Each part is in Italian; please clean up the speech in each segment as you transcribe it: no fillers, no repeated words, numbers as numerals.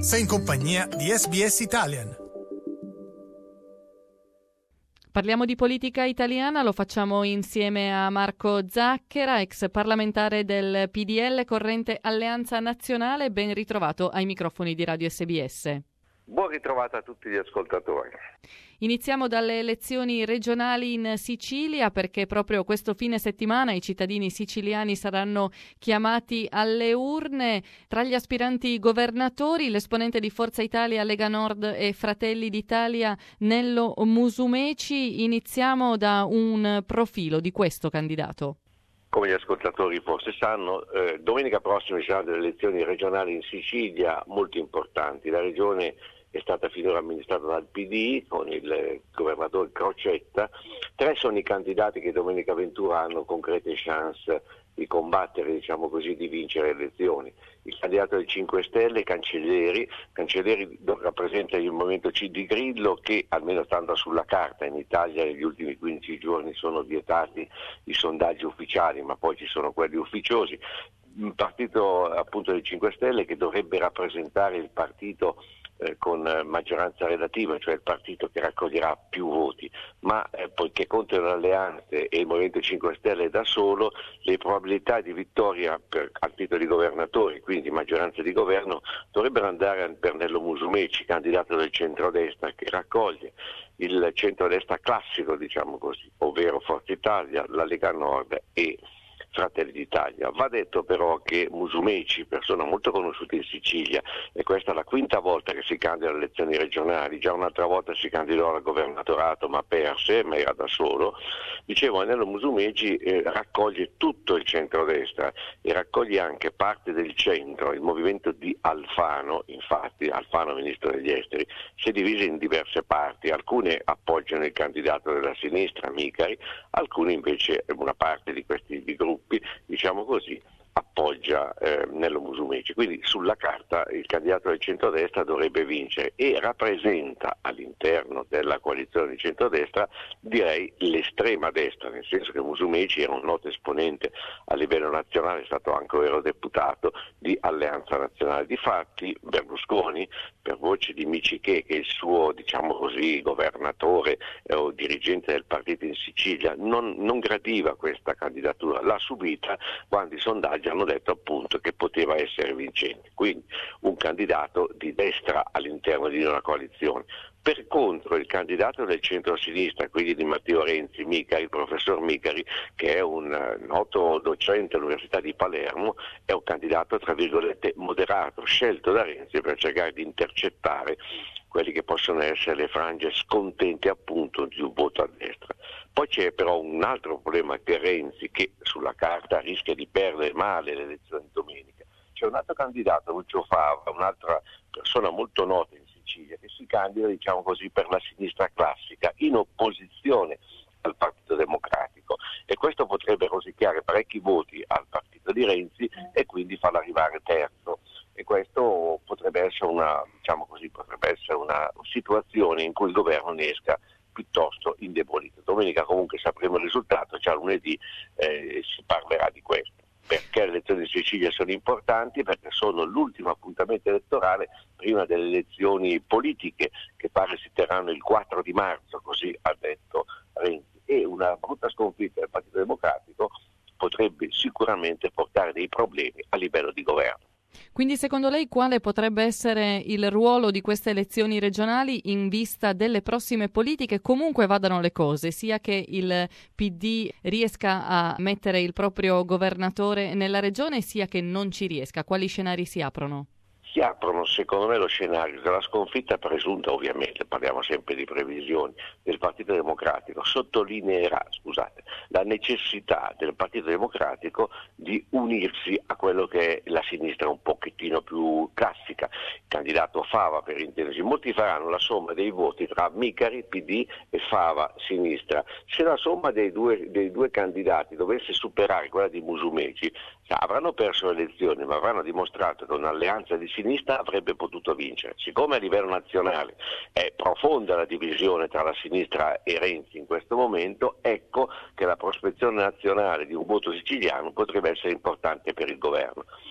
Sei in compagnia di SBS Italian. Parliamo di politica italiana, lo facciamo insieme a Marco Zacchera, ex parlamentare del PDL Corrente Alleanza Nazionale. Ben ritrovato ai microfoni di Radio SBS. Buon ritrovato a tutti gli ascoltatori. Iniziamo dalle elezioni regionali in Sicilia, perché proprio questo fine settimana i cittadini siciliani saranno chiamati alle urne. Tra gli aspiranti governatori, l'esponente di Forza Italia, Lega Nord e Fratelli d'Italia, Nello Musumeci. Iniziamo da un profilo di questo candidato. Come gli ascoltatori forse sanno, domenica prossima ci saranno delle elezioni regionali in Sicilia molto importanti. La regione è stata finora amministrata dal PD con il governatore Crocetta. 3 sono i candidati che domenica 21 hanno concrete chance di combattere, diciamo così, di vincere le elezioni. Il candidato del 5 Stelle, Cancelleri rappresenta il movimento C di Grillo, che almeno stando sulla carta in Italia negli ultimi 15 giorni sono vietati i sondaggi ufficiali, ma poi ci sono quelli ufficiosi. Un partito appunto del 5 Stelle che dovrebbe rappresentare il partito con maggioranza relativa, cioè il partito che raccoglierà più voti, ma poiché contano le alleanze e il Movimento 5 Stelle da solo, le probabilità di vittoria al titolo di governatori, quindi maggioranza di governo, dovrebbero andare per Nello Musumeci, candidato del centrodestra, che raccoglie il centrodestra classico, diciamo così, ovvero Forza Italia, la Lega Nord e Fratelli d'Italia. Va detto però che Musumeci, persona molto conosciuta in Sicilia, e questa è la 5ª volta che si candida alle elezioni regionali, già un'altra volta si candidò al governatorato ma perse, ma era da solo. Dicevo, Nello Musumeci raccoglie tutto il centrodestra e raccoglie anche parte del centro. Il movimento di Alfano, infatti, Alfano ministro degli esteri, si è diviso in diverse parti, alcune appoggiano il candidato della sinistra, Micari, alcune invece, una parte di questi gruppi, diciamo così, appoggia Nello Musumeci. Quindi sulla carta il candidato del centrodestra dovrebbe vincere e rappresenta all'interno della coalizione di centrodestra, direi, l'estrema destra, nel senso che Musumeci era un noto esponente a livello nazionale, è stato anche eurodeputato di Alleanza Nazionale. Difatti Berlusconi, per voce di Miciché, che è il suo, diciamo così, governatore o dirigente del partito in Sicilia, non gradiva questa candidatura, l'ha subita quando i sondaggi hanno detto appunto che poteva essere vincente, quindi un candidato di destra all'interno di una coalizione. Per contro il candidato del centro-sinistra, quindi di Matteo Renzi, Micari, il professor Micari, che è un noto docente all'Università di Palermo, è un candidato tra virgolette moderato, scelto da Renzi per cercare di intercettare quelli che possono essere le frange scontente appunto di un voto a destra. Poi c'è però un altro problema che Renzi, che sulla carta rischia di perdere male le elezioni domenica. C'è un altro candidato, Lucio Fava, un'altra persona molto nota in Sicilia, che si candida, diciamo così, per la sinistra classica, in opposizione al Partito Democratico, e questo potrebbe rosicchiare parecchi voti al partito di Renzi e quindi farlo arrivare terzo. E questo potrebbe essere una situazione in cui il governo ne esca piuttosto indebolito. Domenica comunque sapremo il risultato, già lunedì si parlerà di questo. Perché le elezioni in Sicilia sono importanti? Perché sono l'ultimo appuntamento elettorale prima delle elezioni politiche, che pare si terranno il 4 di marzo, così ha detto Renzi, e una brutta sconfitta del Partito Democratico potrebbe sicuramente portare dei problemi a livello di governo. Quindi secondo lei quale potrebbe essere il ruolo di queste elezioni regionali in vista delle prossime politiche? Comunque vadano le cose, sia che il PD riesca a mettere il proprio governatore nella regione, sia che non ci riesca. Quali scenari si aprono? Si aprono secondo me lo scenario della sconfitta presunta, ovviamente parliamo sempre di previsioni, del Partito Democratico, sottolineerà la necessità del Partito Democratico di unirsi a quello che è la sinistra un pochettino più classica, il candidato Fava per intendersi. Molti faranno la somma dei voti tra Micari, PD, e Fava, sinistra. Se la somma dei due candidati dovesse superare quella di Musumeci, avranno perso le elezioni, ma avranno dimostrato che un'alleanza di sinistra avrebbe potuto vincere. Siccome a livello nazionale è profonda la divisione tra la sinistra e Renzi in questo momento, ecco che la prospezione nazionale di un voto siciliano potrebbe essere importante per il governo.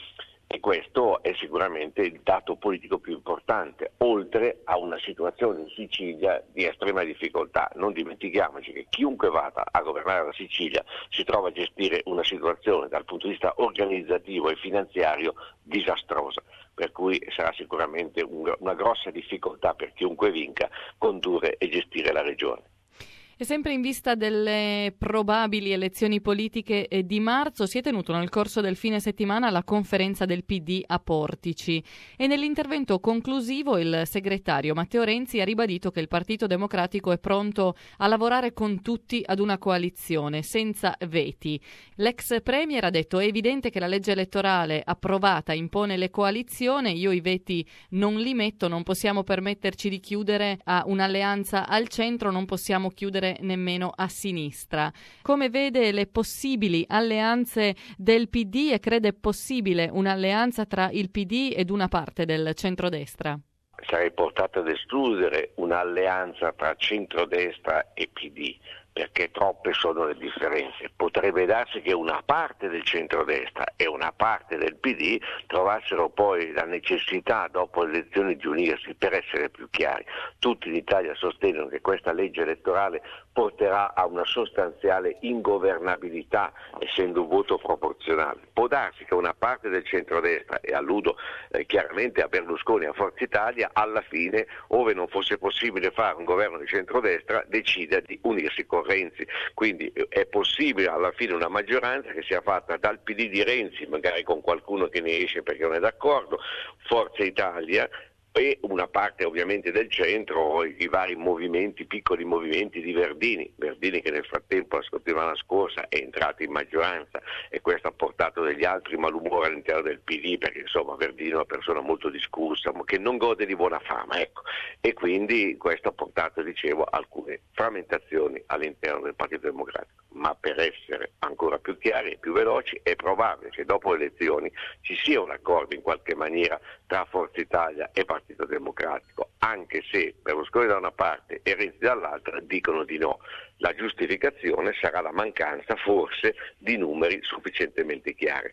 E questo è sicuramente il dato politico più importante, oltre a una situazione in Sicilia di estrema difficoltà. Non dimentichiamoci che chiunque vada a governare la Sicilia si trova a gestire una situazione dal punto di vista organizzativo e finanziario disastrosa, per cui sarà sicuramente una grossa difficoltà per chiunque vinca condurre e gestire la regione. E sempre in vista delle probabili elezioni politiche di marzo, si è tenuto nel corso del fine settimana la conferenza del PD a Portici e nell'intervento conclusivo il segretario Matteo Renzi ha ribadito che il Partito Democratico è pronto a lavorare con tutti ad una coalizione, senza veti. L'ex premier ha detto: è evidente che la legge elettorale approvata impone le coalizioni, io i veti non li metto, non possiamo permetterci di chiudere a un'alleanza al centro, non possiamo chiudere nemmeno a sinistra. Come vede le possibili alleanze del PD e crede possibile un'alleanza tra il PD ed una parte del centrodestra? Sarei portato ad escludere un'alleanza tra centrodestra e PD, perché troppe sono le differenze. Potrebbe darsi che una parte del centrodestra e una parte del PD trovassero poi la necessità, dopo le elezioni, di unirsi. Per essere più chiari, tutti in Italia sostengono che questa legge elettorale porterà a una sostanziale ingovernabilità, essendo un voto proporzionale. Può darsi che una parte del centrodestra, e alludo chiaramente a Berlusconi e a Forza Italia, alla fine, ove non fosse possibile fare un governo di centrodestra, decida di unirsi con Renzi. Quindi è possibile alla fine una maggioranza che sia fatta dal PD di Renzi, magari con qualcuno che ne esce perché non è d'accordo, Forza Italia e una parte ovviamente del centro, i vari movimenti, piccoli movimenti di Verdini che nel frattempo la settimana scorsa è entrato in maggioranza, e questo ha portato degli altri malumori all'interno del PD, perché insomma Verdini è una persona molto discussa, ma che non gode di buona fama, ecco. E quindi questo ha portato, dicevo, alcune frammentazioni all'interno del Partito Democratico. Ma per essere ancora più chiari e più veloci, è probabile che dopo le elezioni ci sia un accordo in qualche maniera tra Forza Italia e Partito Democratico, anche se Berlusconi da una parte e Renzi dall'altra dicono di no. La giustificazione sarà la mancanza forse di numeri sufficientemente chiari.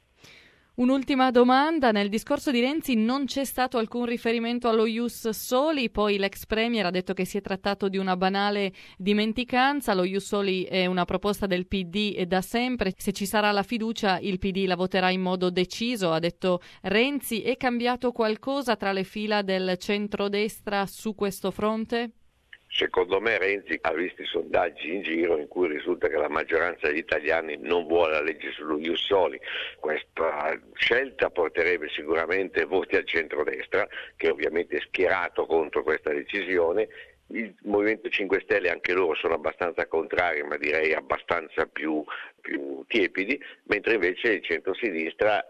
Un'ultima domanda: nel discorso di Renzi non c'è stato alcun riferimento allo Ius Soli, poi l'ex premier ha detto che si è trattato di una banale dimenticanza. Lo Ius Soli è una proposta del PD da sempre, se ci sarà la fiducia il PD la voterà in modo deciso, ha detto Renzi. È cambiato qualcosa tra le fila del centrodestra su questo fronte? Secondo me Renzi ha visto i sondaggi in giro in cui risulta che la maggioranza degli italiani non vuole la legge sullo Ius Soli. Questa scelta porterebbe sicuramente voti al centrodestra, che ovviamente è schierato contro questa decisione. Il Movimento 5 Stelle, anche loro sono abbastanza contrari, ma direi abbastanza più tiepidi, mentre invece il centro-sinistra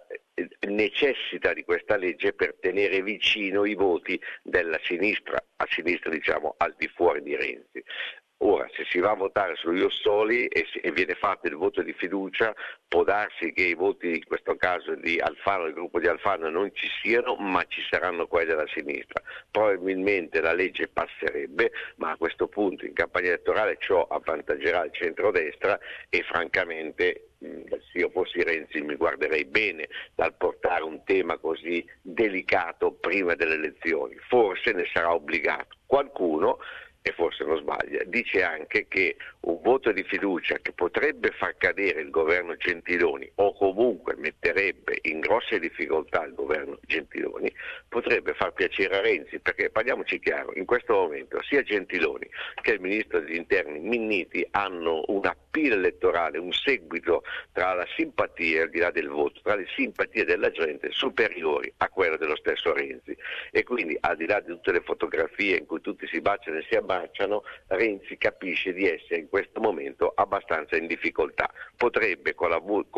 necessita di questa legge per tenere vicino i voti della sinistra, a sinistra diciamo al di fuori di Renzi. Ora, se si va a votare sullo Ius Soli e viene fatto il voto di fiducia, può darsi che i voti, in questo caso di Alfano, del gruppo di Alfano, non ci siano, ma ci saranno quelli della sinistra. Probabilmente la legge passerebbe, ma a questo punto in campagna elettorale ciò avvantaggerà il centrodestra e francamente, se io fossi Renzi, mi guarderei bene dal portare un tema così delicato prima delle elezioni. Forse ne sarà obbligato qualcuno, e forse non sbaglia, dice anche che un voto di fiducia che potrebbe far cadere il governo Gentiloni o comunque metterebbe in grosse difficoltà il governo Gentiloni potrebbe far piacere a Renzi, perché parliamoci chiaro, in questo momento sia Gentiloni che il ministro degli interni Minniti hanno una pila elettorale, un seguito tra la simpatia, al di là del voto, tra le simpatie della gente superiori a quelle dello stesso Renzi, e quindi al di là di tutte le fotografie in cui tutti si baciano e si abbracciano, Renzi capisce di essere in questo momento abbastanza in difficoltà. Potrebbe con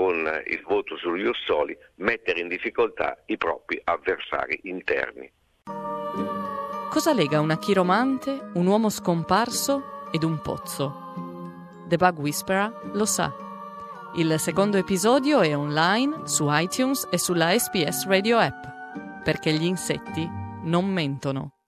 il voto sullo Ius Soli mettere in difficoltà i propri avversari interni. Cosa lega una chiromante, un uomo scomparso ed un pozzo? The Bug Whisperer lo sa. Il secondo episodio è online su iTunes e sulla SBS Radio App, perché gli insetti non mentono.